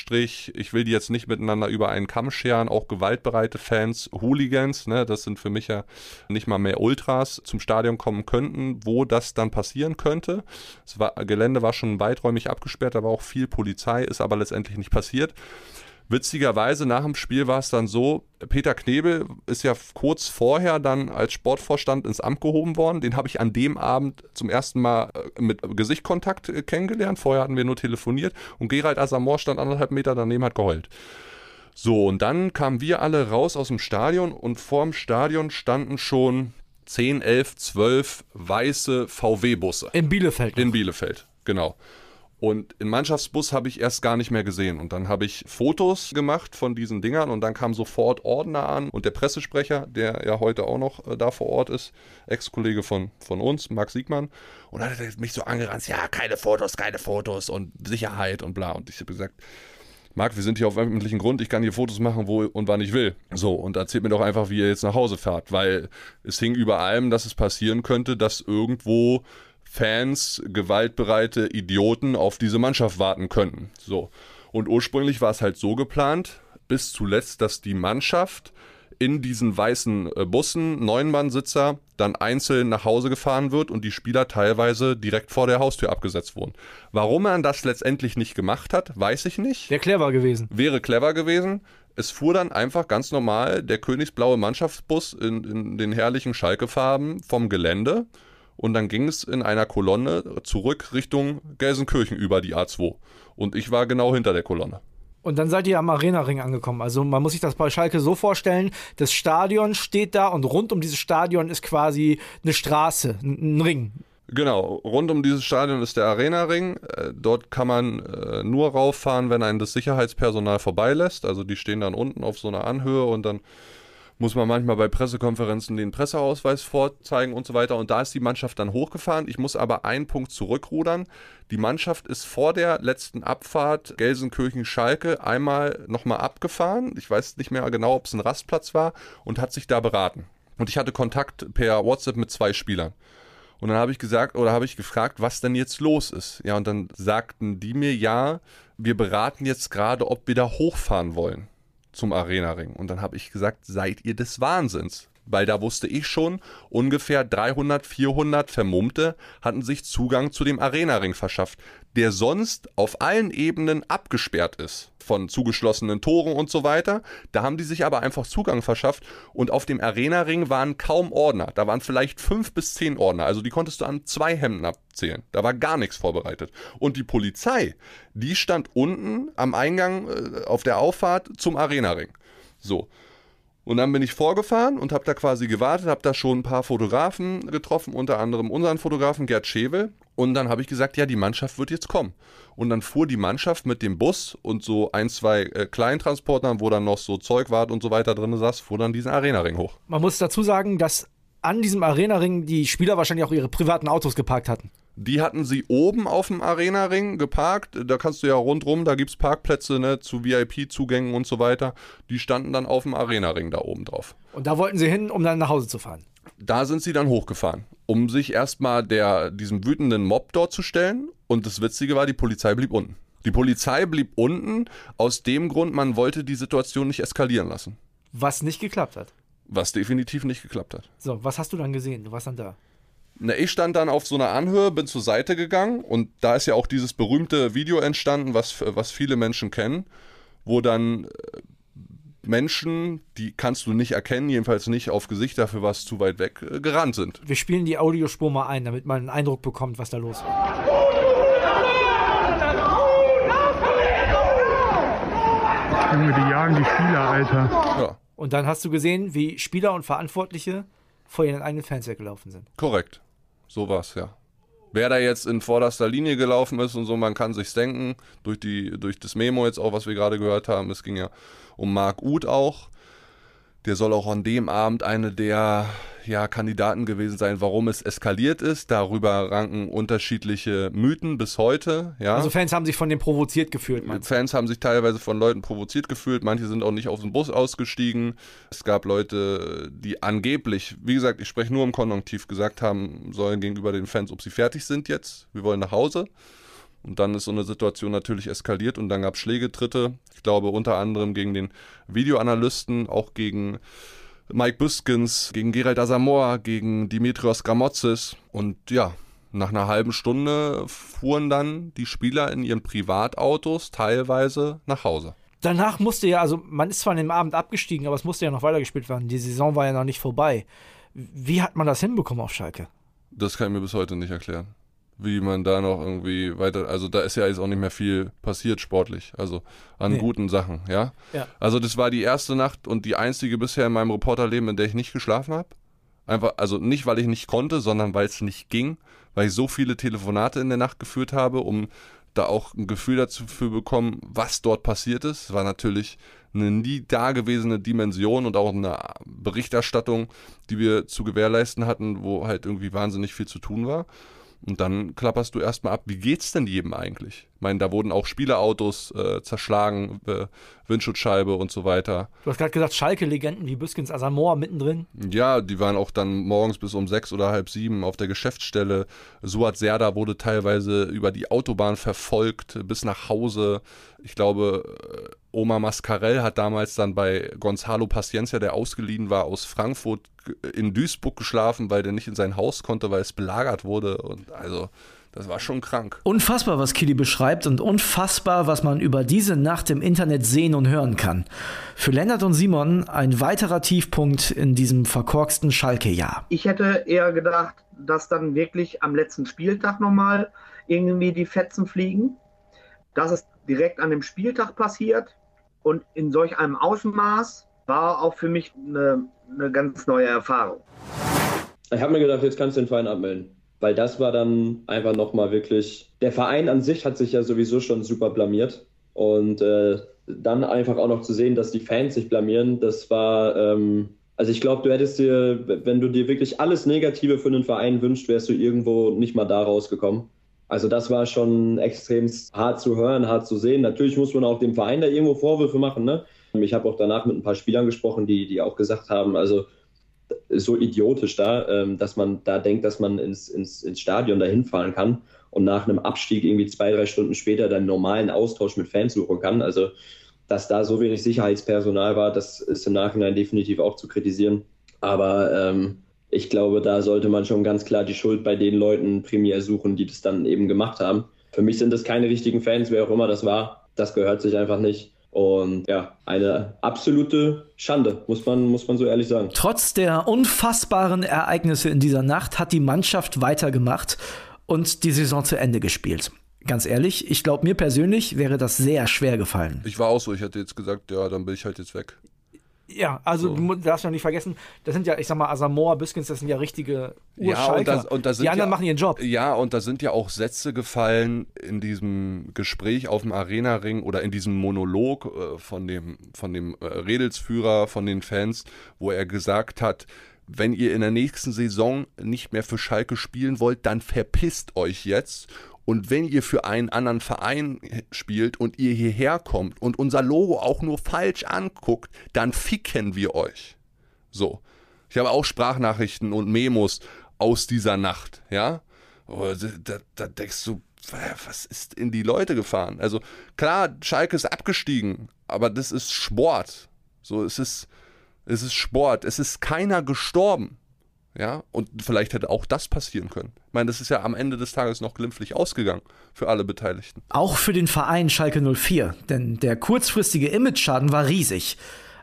ich will die jetzt nicht miteinander über einen Kamm scheren, auch gewaltbereite Fans, Hooligans, ne, das sind für mich ja nicht mal mehr Ultras, zum Stadion kommen könnten, wo das dann passieren könnte. Gelände war schon weiträumig abgesperrt, da war auch viel Polizei, ist aber letztendlich nicht passiert. Witzigerweise, nach dem Spiel war es dann so, Peter Knebel ist ja kurz vorher dann als Sportvorstand ins Amt gehoben worden. Den habe ich an dem Abend zum ersten Mal mit Gesichtkontakt kennengelernt. Vorher hatten wir nur telefoniert und Gerald Asamoah stand 1,5 Meter daneben, hat geheult. So, und dann kamen wir alle raus aus dem Stadion und vorm Stadion standen schon 10, 11, 12 weiße VW-Busse. In Bielefeld. In Bielefeld, genau. Und im Mannschaftsbus habe ich erst gar nicht mehr gesehen. Und dann habe ich Fotos gemacht von diesen Dingern und dann kam sofort Ordner an und der Pressesprecher, der ja heute auch noch da vor Ort ist, Ex-Kollege von uns, Marc Siegmann, und dann hat er mich so angerannt, ja, keine Fotos und Sicherheit und bla. Und ich habe gesagt, Marc, wir sind hier auf öffentlichem Grund, ich kann hier Fotos machen, wo und wann ich will. So, und erzählt mir doch einfach, wie ihr jetzt nach Hause fahrt, weil es hing über allem, dass es passieren könnte, dass irgendwo Fans, gewaltbereite Idioten auf diese Mannschaft warten könnten. So. Und ursprünglich war es halt so geplant, bis zuletzt, dass die Mannschaft in diesen weißen Bussen, 9-Mann-Sitzer, dann einzeln nach Hause gefahren wird und die Spieler teilweise direkt vor der Haustür abgesetzt wurden. Warum man das letztendlich nicht gemacht hat, weiß ich nicht. Wäre clever gewesen. Es fuhr dann einfach ganz normal der königsblaue Mannschaftsbus in den herrlichen Schalke-Farben vom Gelände. Und dann ging es in einer Kolonne zurück Richtung Gelsenkirchen über die A2. Und ich war genau hinter der Kolonne. Und dann seid ihr am Arena-Ring angekommen. Also man muss sich das bei Schalke so vorstellen, das Stadion steht da und rund um dieses Stadion ist quasi eine Straße, ein Ring. Genau, rund um dieses Stadion ist der Arena-Ring. Dort kann man nur rauffahren, wenn einen das Sicherheitspersonal vorbeilässt. Also die stehen dann unten auf so einer Anhöhe und dann muss man manchmal bei Pressekonferenzen den Presseausweis vorzeigen und so weiter. Und da ist die Mannschaft dann hochgefahren. Ich muss aber einen Punkt zurückrudern. Die Mannschaft ist vor der letzten Abfahrt Gelsenkirchen-Schalke einmal nochmal abgefahren. Ich weiß nicht mehr genau, ob es ein Rastplatz war und hat sich da beraten. Und ich hatte Kontakt per WhatsApp mit 2 Spielern. Und dann habe ich gefragt, was denn jetzt los ist. Ja, und dann sagten die mir, ja, wir beraten jetzt gerade, ob wir da hochfahren wollen zum Arena-Ring. Und dann habe ich gesagt, seid ihr des Wahnsinns? Weil da wusste ich schon, ungefähr 300, 400 Vermummte hatten sich Zugang zu dem Arena-Ring verschafft, der sonst auf allen Ebenen abgesperrt ist, von zugeschlossenen Toren und so weiter. Da haben die sich aber einfach Zugang verschafft und auf dem Arena-Ring waren kaum Ordner. Da waren vielleicht 5 bis 10 Ordner, also die konntest du an 2 Hemden abzählen. Da war gar nichts vorbereitet. Und die Polizei, die stand unten am Eingang auf der Auffahrt zum Arena-Ring. So. Und dann bin ich vorgefahren und habe da quasi gewartet, habe da schon ein paar Fotografen getroffen, unter anderem unseren Fotografen Gerd Schevel. Und dann habe ich gesagt, ja, die Mannschaft wird jetzt kommen. Und dann fuhr die Mannschaft mit dem Bus und so 1, 2 Kleintransportern, wo dann noch so Zeugwart und so weiter drin saß, fuhr dann diesen Arena-Ring hoch. Man muss dazu sagen, dass an diesem Arena-Ring die Spieler wahrscheinlich auch ihre privaten Autos geparkt hatten. Die hatten sie oben auf dem Arena-Ring geparkt. Da kannst du ja rundrum, da gibt es Parkplätze, ne, zu VIP-Zugängen und so weiter. Die standen dann auf dem Arena-Ring da oben drauf. Und da wollten sie hin, um dann nach Hause zu fahren? Da sind sie dann hochgefahren, um sich erstmal diesem wütenden Mob dort zu stellen. Und das Witzige war, die Polizei blieb unten. Die Polizei blieb unten aus dem Grund, man wollte die Situation nicht eskalieren lassen. Was nicht geklappt hat? Was definitiv nicht geklappt hat. So, was hast du dann gesehen? Du warst dann da. Na, ich stand dann auf so einer Anhöhe, bin zur Seite gegangen und da ist ja auch dieses berühmte Video entstanden, was viele Menschen kennen, wo dann Menschen, die kannst du nicht erkennen, jedenfalls nicht auf Gesicht, dafür war es zu weit weg, gerannt sind. Wir spielen die Audiospur mal ein, damit man einen Eindruck bekommt, was da los war. Junge, die jagen die Spieler, Alter. Ja. Und dann hast du gesehen, wie Spieler und Verantwortliche vor ihren eigenen Fans weggelaufen sind. Korrekt. So war's, ja. Wer da jetzt in vorderster Linie gelaufen ist und so, man kann sich's denken, durch das Memo jetzt auch, was wir gerade gehört haben, es ging ja um Marc Uth auch. Der soll auch an dem Abend eine der Kandidaten gewesen sein, warum es eskaliert ist. Darüber ranken unterschiedliche Mythen bis heute. Ja. Also Fans haben sich von dem provoziert gefühlt. Fans haben sich teilweise von Leuten provoziert gefühlt. Manche sind auch nicht aus dem Bus ausgestiegen. Es gab Leute, die angeblich, wie gesagt, ich spreche nur im Konjunktiv, gesagt haben sollen gegenüber den Fans, ob sie fertig sind jetzt. Wir wollen nach Hause. Und dann ist so eine Situation natürlich eskaliert und dann gab es Schlägetritte. Ich glaube unter anderem gegen den Videoanalysten, auch gegen Mike Büskens, gegen Gerald Asamoah, gegen Dimitrios Gramotzis. Und ja, nach einer halben Stunde fuhren dann die Spieler in ihren Privatautos teilweise nach Hause. Danach musste ja, also man ist zwar an dem Abend abgestiegen, aber es musste ja noch weitergespielt werden. Die Saison war ja noch nicht vorbei. Wie hat man das hinbekommen auf Schalke? Das kann ich mir bis heute nicht erklären. Wie man da noch irgendwie weiter, also da ist ja jetzt auch nicht mehr viel passiert sportlich, also an guten Sachen, ja? Also das war die erste Nacht und die einzige bisher in meinem Reporterleben, in der ich nicht geschlafen habe. Einfach, also nicht, weil ich nicht konnte, sondern weil es nicht ging, weil ich so viele Telefonate in der Nacht geführt habe, um da auch ein Gefühl dazu zu bekommen, was dort passiert ist. Es war natürlich eine nie dagewesene Dimension und auch eine Berichterstattung, die wir zu gewährleisten hatten, wo halt irgendwie wahnsinnig viel zu tun war. Und dann klapperst du erstmal ab, wie geht's denn jedem eigentlich? Ich meine, da wurden auch Spielerautos zerschlagen, Windschutzscheibe und so weiter. Du hast gerade gesagt, Schalke-Legenden wie Büskens, Asamoah mittendrin. Ja, die waren auch dann morgens bis um 6 oder halb 7 auf der Geschäftsstelle. Suat Serdar wurde teilweise über die Autobahn verfolgt bis nach Hause. Ich glaube, Omar Mascarell hat damals dann bei Gonzalo Paciencia, der ausgeliehen war aus Frankfurt, in Duisburg geschlafen, weil der nicht in sein Haus konnte, weil es belagert wurde. Und also, das war schon krank. Unfassbar, was Kili beschreibt und unfassbar, was man über diese Nacht im Internet sehen und hören kann. Für Lennart und Simon ein weiterer Tiefpunkt in diesem verkorksten Schalke-Jahr. Ich hätte eher gedacht, dass dann wirklich am letzten Spieltag nochmal irgendwie die Fetzen fliegen. Dass es direkt an dem Spieltag passiert und in solch einem Ausmaß war auch für mich eine ganz neue Erfahrung. Ich habe mir gedacht, jetzt kannst du den Verein abmelden. Weil das war dann einfach nochmal wirklich... Der Verein an sich hat sich ja sowieso schon super blamiert. Und dann einfach auch noch zu sehen, dass die Fans sich blamieren, das war... also ich glaube, du hättest dir, wenn du dir wirklich alles Negative für einen Verein wünschst, wärst du irgendwo nicht mal da rausgekommen. Also das war schon extrem hart zu hören, hart zu sehen. Natürlich muss man auch dem Verein da irgendwo Vorwürfe machen, ne? Ich habe auch danach mit ein paar Spielern gesprochen, die auch gesagt haben, also so idiotisch da, dass man da denkt, dass man ins Stadion da hinfahren kann und nach einem Abstieg irgendwie 2-3 Stunden später dann normalen Austausch mit Fans suchen kann. Also dass da so wenig Sicherheitspersonal war, das ist im Nachhinein definitiv auch zu kritisieren. Aber ich glaube, da sollte man schon ganz klar die Schuld bei den Leuten primär suchen, die das dann eben gemacht haben. Für mich sind das keine richtigen Fans, wer auch immer das war. Das gehört sich einfach nicht. Und ja, eine absolute Schande, muss man so ehrlich sagen. Trotz der unfassbaren Ereignisse in dieser Nacht hat die Mannschaft weitergemacht und die Saison zu Ende gespielt. Ganz ehrlich, ich glaube, mir persönlich wäre das sehr schwer gefallen. Ich war auch so, ich hätte jetzt gesagt, ja, dann bin ich halt jetzt weg. Ja, also so. Du darfst ja nicht vergessen, das sind ja, ich sag mal, Asamoah, Büskens, das sind ja richtige Urschalker. Ja, und da sind die anderen machen ihren Job. Ja, und da sind ja auch Sätze gefallen in diesem Gespräch auf dem Arena-Ring oder in diesem Monolog von dem Redelsführer, von den Fans, wo er gesagt hat, wenn ihr in der nächsten Saison nicht mehr für Schalke spielen wollt, dann verpisst euch jetzt. Und wenn ihr für einen anderen Verein spielt und ihr hierher kommt und unser Logo auch nur falsch anguckt, dann ficken wir euch. So. Ich habe auch Sprachnachrichten und Memos aus dieser Nacht, ja. Da denkst du, was ist in die Leute gefahren? Also klar, Schalke ist abgestiegen, aber das ist Sport. So, es ist Sport. Es ist keiner gestorben. Ja, und vielleicht hätte auch das passieren können. Ich meine, das ist ja am Ende des Tages noch glimpflich ausgegangen für alle Beteiligten. Auch für den Verein Schalke 04, denn der kurzfristige Imageschaden war riesig.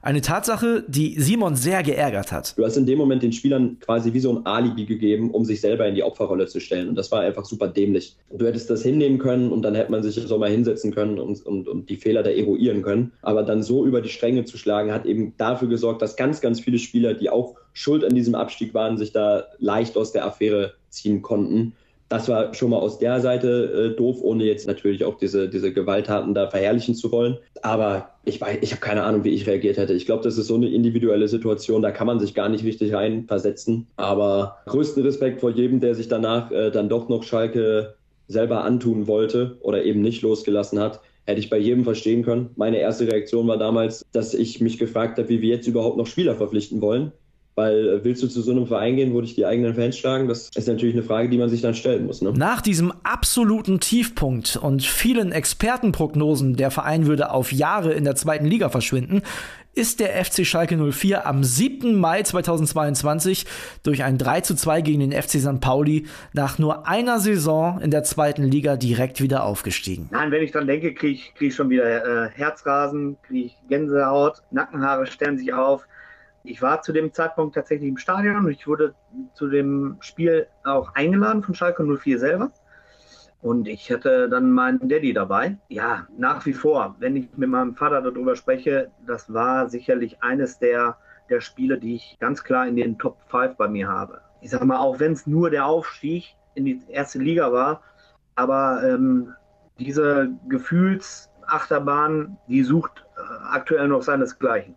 Eine Tatsache, die Simon sehr geärgert hat. Du hast in dem Moment den Spielern quasi wie so ein Alibi gegeben, um sich selber in die Opferrolle zu stellen. Und das war einfach super dämlich. Du hättest das hinnehmen können und dann hätte man sich so mal hinsetzen können und die Fehler da eruieren können. Aber dann so über die Stränge zu schlagen, hat eben dafür gesorgt, dass ganz, ganz viele Spieler, die auch schuld an diesem Abstieg waren, sich da leicht aus der Affäre ziehen konnten. Das war schon mal aus der Seite doof, ohne jetzt natürlich auch diese Gewalttaten da verherrlichen zu wollen. Aber ich habe keine Ahnung, wie ich reagiert hätte. Ich glaube, das ist so eine individuelle Situation, da kann man sich gar nicht richtig reinversetzen. Aber größten Respekt vor jedem, der sich danach dann doch noch Schalke selber antun wollte oder eben nicht losgelassen hat. Hätte ich bei jedem verstehen können. Meine erste Reaktion war damals, dass ich mich gefragt habe, wie wir jetzt überhaupt noch Spieler verpflichten wollen. Weil willst du zu so einem Verein gehen, wo dich die eigenen Fans schlagen? Das ist natürlich eine Frage, die man sich dann stellen muss. Ne? Nach diesem absoluten Tiefpunkt und vielen Expertenprognosen, der Verein würde auf Jahre in der 2. Liga verschwinden, ist der FC Schalke 04 am 7. Mai 2022 durch ein 3:2 gegen den FC St. Pauli nach nur einer Saison in der 2. Liga direkt wieder aufgestiegen. Nein, wenn ich dran denke, kriege ich schon wieder Herzrasen, kriege ich Gänsehaut, Nackenhaare stellen sich auf. Ich war zu dem Zeitpunkt tatsächlich im Stadion und ich wurde zu dem Spiel auch eingeladen von Schalke 04 selber. Und ich hatte dann meinen Daddy dabei. Ja, nach wie vor, wenn ich mit meinem Vater darüber spreche, das war sicherlich eines der Spiele, die ich ganz klar in den Top 5 bei mir habe. Ich sag mal, auch wenn es nur der Aufstieg in die 1. Liga war, aber diese Gefühlsachterbahn, die sucht aktuell noch seinesgleichen.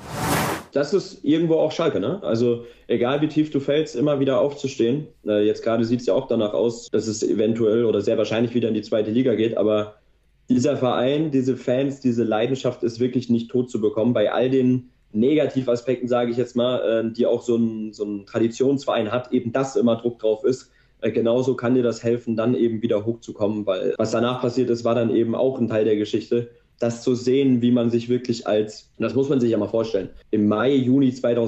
Das ist irgendwo auch Schalke, ne? Also egal wie tief du fällst, immer wieder aufzustehen. Jetzt gerade sieht es ja auch danach aus, dass es eventuell oder sehr wahrscheinlich wieder in die 2. Liga geht. Aber dieser Verein, diese Fans, diese Leidenschaft ist wirklich nicht tot zu bekommen. Bei all den Negativaspekten, sage ich jetzt mal, die auch so ein Traditionsverein hat, eben dass immer Druck drauf ist. Genauso kann dir das helfen, dann eben wieder hochzukommen. Weil was danach passiert ist, war dann eben auch ein Teil der Geschichte. Das zu sehen, wie man sich wirklich das muss man sich ja mal vorstellen. Im Mai, Juni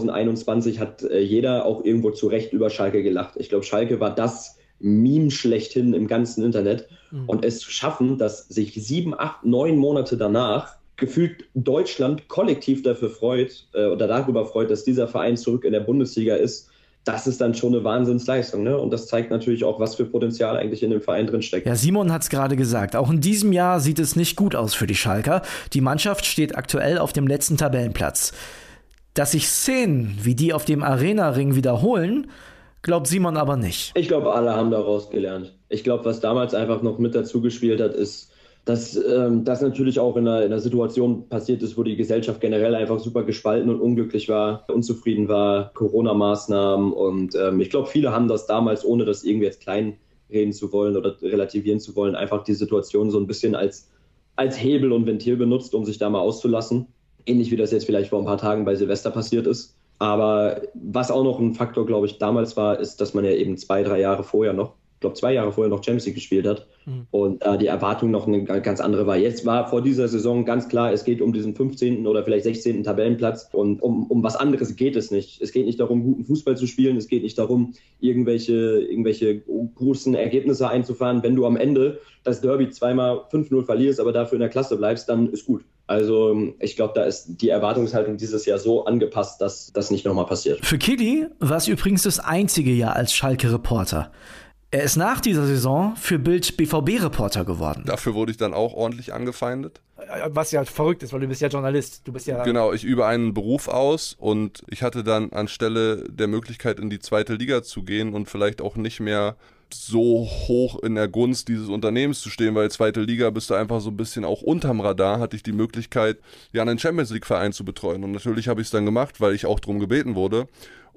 2021 hat jeder auch irgendwo zu Recht über Schalke gelacht. Ich glaube, Schalke war das Meme schlechthin im ganzen Internet. Und es zu schaffen, dass sich 7, 8, 9 Monate danach gefühlt Deutschland kollektiv dafür freut oder darüber freut, dass dieser Verein zurück in der Bundesliga ist, das ist dann schon eine Wahnsinnsleistung, ne? Und das zeigt natürlich auch, was für Potenzial eigentlich in dem Verein drin steckt. Ja, Simon hat es gerade gesagt. Auch in diesem Jahr sieht es nicht gut aus für die Schalker. Die Mannschaft steht aktuell auf dem letzten Tabellenplatz. Dass sich Szenen wie die auf dem Arena-Ring wiederholen, glaubt Simon aber nicht. Ich glaube, alle haben daraus gelernt. Ich glaube, was damals einfach noch mit dazu gespielt hat, ist, dass das natürlich auch in einer Situation passiert ist, wo die Gesellschaft generell einfach super gespalten und unglücklich war, unzufrieden war, Corona-Maßnahmen und ich glaube, viele haben das damals, ohne das irgendwie jetzt kleinreden zu wollen oder relativieren zu wollen, einfach die Situation so ein bisschen als Hebel und Ventil benutzt, um sich da mal auszulassen. Ähnlich wie das jetzt vielleicht vor ein paar Tagen bei Silvester passiert ist. Aber was auch noch ein Faktor, glaube ich, damals war, ist, dass man ja eben 2 Jahre vorher noch Champions League gespielt hat und die Erwartung noch eine ganz andere war. Jetzt war vor dieser Saison ganz klar, es geht um diesen 15. oder vielleicht 16. Tabellenplatz und um was anderes geht es nicht. Es geht nicht darum, guten Fußball zu spielen, es geht nicht darum, irgendwelche großen Ergebnisse einzufahren. Wenn du am Ende das Derby zweimal 5-0 verlierst, aber dafür in der Klasse bleibst, dann ist gut. Also ich glaube, da ist die Erwartungshaltung dieses Jahr so angepasst, dass das nicht nochmal passiert. Für Kili war es übrigens das einzige Jahr als Schalke-Reporter. Er ist nach dieser Saison für Bild BVB-Reporter geworden. Dafür wurde ich dann auch ordentlich angefeindet. Was ja verrückt ist, weil du bist ja Journalist. Du bist ja genau, ich übe einen Beruf aus und ich hatte dann anstelle der Möglichkeit, in die 2. Liga zu gehen und vielleicht auch nicht mehr so hoch in der Gunst dieses Unternehmens zu stehen, weil 2. Liga bist du einfach so ein bisschen auch unterm Radar, hatte ich die Möglichkeit, ja einen Champions-League-Verein zu betreuen. Und natürlich habe ich es dann gemacht, weil ich auch darum gebeten wurde.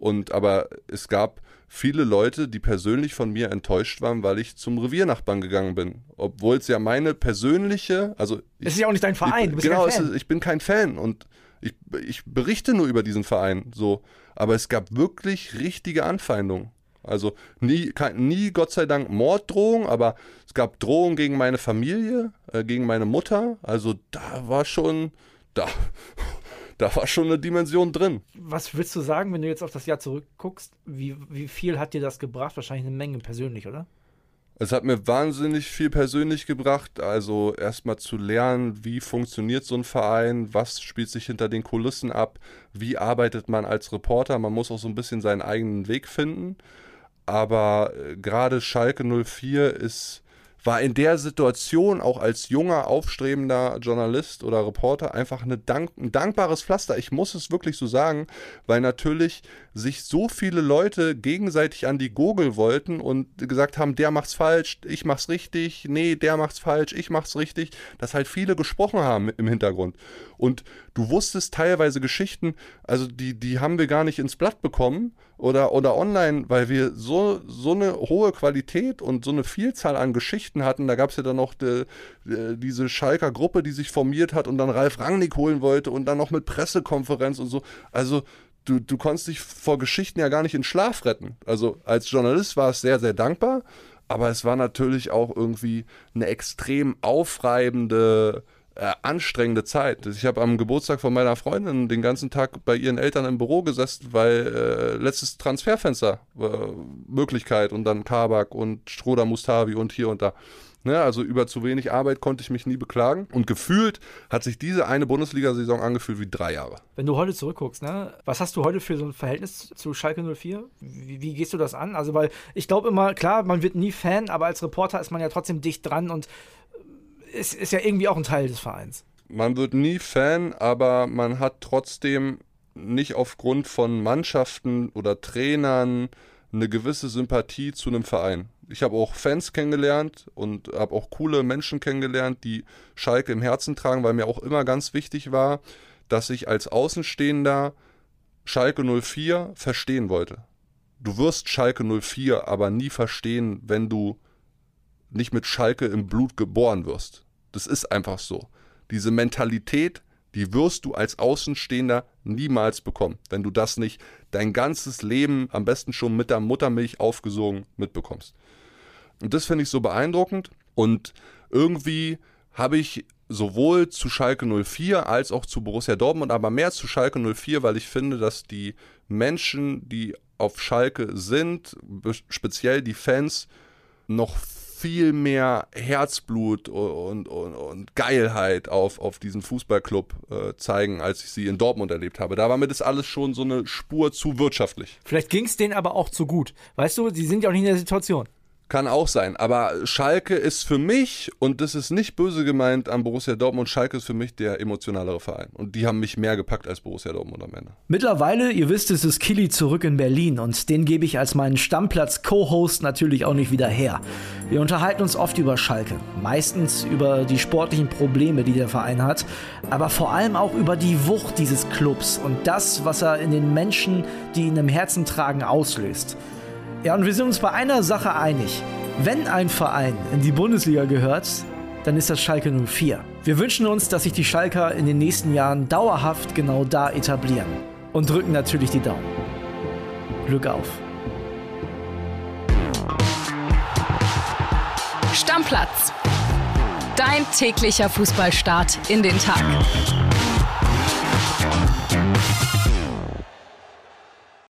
Aber es gab viele Leute, die persönlich von mir enttäuscht waren, weil ich zum Reviernachbarn gegangen bin. Obwohl es ja meine persönliche, es ist ja auch nicht dein Verein, du bist genau, kein Fan. Ich bin kein Fan und ich berichte nur über diesen Verein, so. Aber es gab wirklich richtige Anfeindungen. Also nie, Gott sei Dank Morddrohungen, aber es gab Drohungen gegen meine Familie, gegen meine Mutter. Also da war schon eine Dimension drin. Was willst du sagen, wenn du jetzt auf das Jahr zurückguckst? Wie viel hat dir das gebracht? Wahrscheinlich eine Menge persönlich, oder? Es hat mir wahnsinnig viel persönlich gebracht, also erstmal zu lernen, wie funktioniert so ein Verein, was spielt sich hinter den Kulissen ab, wie arbeitet man als Reporter, man muss auch so ein bisschen seinen eigenen Weg finden, aber gerade Schalke 04 war in der Situation auch als junger, aufstrebender Journalist oder Reporter einfach ein dankbares Pflaster. Ich muss es wirklich so sagen, weil natürlich sich so viele Leute gegenseitig an die Gurgel wollten und gesagt haben, der macht's falsch, ich mach's richtig, nee, der macht's falsch, ich mach's richtig, dass halt viele gesprochen haben im Hintergrund. Und du wusstest teilweise Geschichten, also die haben wir gar nicht ins Blatt bekommen oder online, weil wir so eine hohe Qualität und so eine Vielzahl an Geschichten hatten. Da gab es ja dann noch diese Schalker Gruppe, die sich formiert hat und dann Ralf Rangnick holen wollte und dann noch mit Pressekonferenz und so. Also du konntest dich vor Geschichten ja gar nicht in Schlaf retten. Also als Journalist war es sehr, sehr dankbar, aber es war natürlich auch irgendwie eine extrem aufreibende, anstrengende Zeit. Ich habe am Geburtstag von meiner Freundin den ganzen Tag bei ihren Eltern im Büro gesessen, weil letztes Transferfenster Möglichkeit und dann Kabak und Schroeder Mustavi und hier und da. Ne, also über zu wenig Arbeit konnte ich mich nie beklagen. Und gefühlt hat sich diese eine Bundesliga-Saison angefühlt wie 3 Jahre. Wenn du heute zurückguckst, ne, was hast du heute für so ein Verhältnis zu Schalke 04? Wie gehst du das an? Also, weil ich glaube immer, klar, man wird nie Fan, aber als Reporter ist man ja trotzdem dicht dran und es ist ja irgendwie auch ein Teil des Vereins. Man wird nie Fan, aber man hat trotzdem nicht aufgrund von Mannschaften oder Trainern eine gewisse Sympathie zu einem Verein. Ich habe auch Fans kennengelernt und habe auch coole Menschen kennengelernt, die Schalke im Herzen tragen, weil mir auch immer ganz wichtig war, dass ich als Außenstehender Schalke 04 verstehen wollte. Du wirst Schalke 04 aber nie verstehen, wenn du nicht mit Schalke im Blut geboren wirst. Das ist einfach so. Diese Mentalität, die wirst du als Außenstehender niemals bekommen, wenn du das nicht dein ganzes Leben, am besten schon mit der Muttermilch aufgesogen, mitbekommst. Und das finde ich so beeindruckend und irgendwie habe ich sowohl zu Schalke 04 als auch zu Borussia Dortmund, aber mehr zu Schalke 04, weil ich finde, dass die Menschen, die auf Schalke sind, speziell die Fans, noch viel mehr Herzblut und Geilheit auf diesen Fußballclub zeigen, als ich sie in Dortmund erlebt habe. Da war mir das alles schon so eine Spur zu wirtschaftlich. Vielleicht ging es denen aber auch zu gut. Weißt du, die sind ja auch nicht in der Situation. Kann auch sein, aber Schalke ist für mich, und das ist nicht böse gemeint an Borussia Dortmund, Schalke ist für mich der emotionalere Verein. Und die haben mich mehr gepackt als Borussia Dortmund am Ende. Mittlerweile, ihr wisst, es ist Kili zurück in Berlin und den gebe ich als meinen Stammplatz-Co-Host natürlich auch nicht wieder her. Wir unterhalten uns oft über Schalke, meistens über die sportlichen Probleme, die der Verein hat, aber vor allem auch über die Wucht dieses Clubs und das, was er in den Menschen, die ihn im Herzen tragen, auslöst. Ja, und wir sind uns bei einer Sache einig. Wenn ein Verein in die Bundesliga gehört, dann ist das Schalke 04. Wir wünschen uns, dass sich die Schalker in den nächsten Jahren dauerhaft genau da etablieren. Und drücken natürlich die Daumen. Glück auf. Stammplatz. Dein täglicher Fußballstart in den Tag.